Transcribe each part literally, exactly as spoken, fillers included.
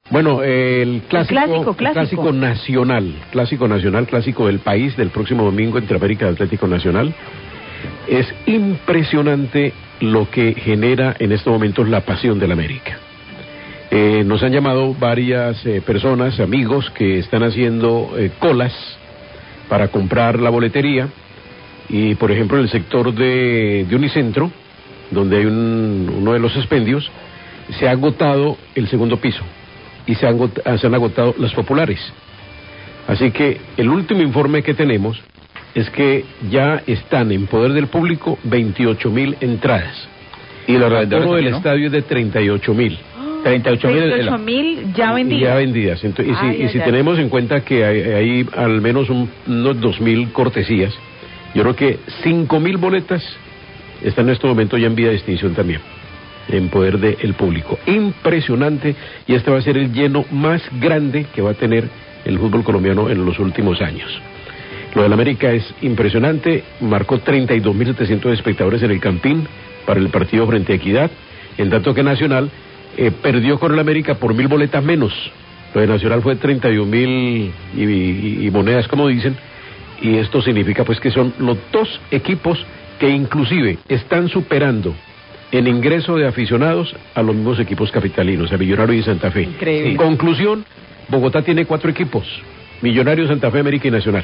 Bueno, eh, el clásico, el clásico, clásico. clásico nacional, clásico nacional, clásico del país del próximo domingo entre América y Atlético Nacional. Es impresionante lo que genera en estos momentos la pasión del América. Eh, nos han llamado varias eh, personas, amigos, que están haciendo eh, colas para comprar la boletería. Y, por ejemplo, en el sector de, de Unicentro, donde hay un, uno de los expendios, se ha agotado el segundo piso y se han, se han agotado las populares. Así que el último informe que tenemos es que ya están en poder del público veintiocho mil entradas. Y el aforo del estadio es de treinta y ocho mil. treinta y ocho mil ya vendidas. Ya vendidas. Entonces, y si, ay, y si ay, tenemos ay. en cuenta que hay, hay al menos un, unos dos mil cortesías, yo creo que cinco mil boletas están en este momento ya en vía de extinción también, en poder del público. Impresionante, y este va a ser el lleno más grande que va a tener el fútbol colombiano en los últimos años. Lo del América es impresionante, marcó treinta y dos mil setecientos espectadores en el Campín para el partido frente a Equidad, en tanto que Nacional eh, perdió con el América por mil boletas menos. Lo de Nacional fue treinta y un mil y, y, y monedas, como dicen, y esto significa pues que son los dos equipos que inclusive están superando en ingreso de aficionados a los mismos equipos capitalinos, a Millonarios y Santa Fe. Increíble. En conclusión, Bogotá tiene cuatro equipos: Millonarios, Santa Fe, América y Nacional.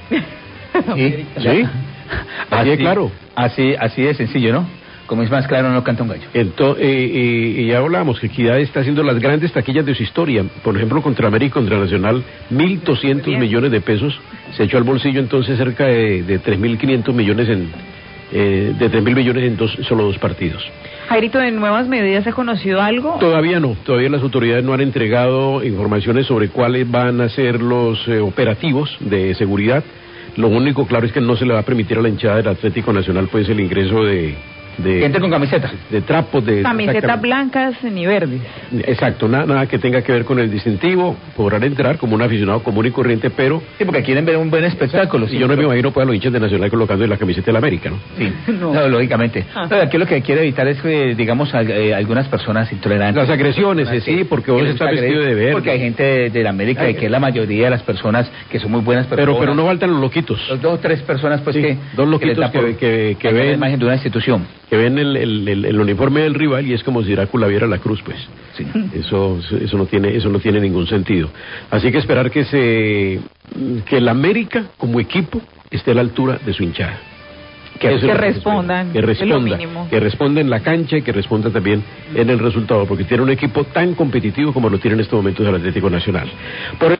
¿Sí? ¿Sí? Así de claro. Así, así de sencillo, ¿no? Como es más claro, no canta un gallo. Entonces, eh, eh, y ya hablábamos que Equidad está haciendo las grandes taquillas de su historia. Por ejemplo, contra América, contra Nacional, mil doscientos millones de pesos. Se echó al bolsillo entonces cerca de, de tres mil quinientos millones en... Eh, de tres mil millones en dos, solo dos partidos. Jairito, ¿de nuevas medidas se ha conocido algo? Todavía no, todavía las autoridades no han entregado informaciones sobre cuáles van a ser los eh, operativos de seguridad. Lo único claro es que no se le va a permitir a la hinchada del Atlético Nacional pues el ingreso de... de gente con camiseta. De trapos, de... Camisetas blancas ni verdes. Exacto, nada, nada que tenga que ver con el distintivo, podrán entrar como un aficionado común y corriente, pero... Sí, porque quieren ver un buen espectáculo. Sí, yo no me imagino pues a los hinchas de Nacional colocando en la camiseta de la América, ¿no? Sí, no, no lógicamente. Ah. No, aquí lo que quiere evitar es que, digamos, a, eh, algunas personas intolerantes... Las agresiones, eh, sí, porque vos estás vestido de verde. Porque hay gente de, de la América, y que es la mayoría de las personas que son muy buenas personas. Pero, pero no faltan los loquitos. Los dos o tres personas, pues, sí, que... Dos loquitos que, que, que, que ven... la imagen de una institución. Que ven el, el, el, el uniforme del rival y es como si Drácula viera la cruz, pues. Sí. Eso, eso no tiene, eso no tiene ningún sentido. Así que esperar que se, que el América como equipo esté a la altura de su hinchada. Que, que, que respondan, que responda, que responda en la cancha y que responda también en el resultado, porque tiene un equipo tan competitivo como lo tiene en estos momentos el Atlético Nacional. Por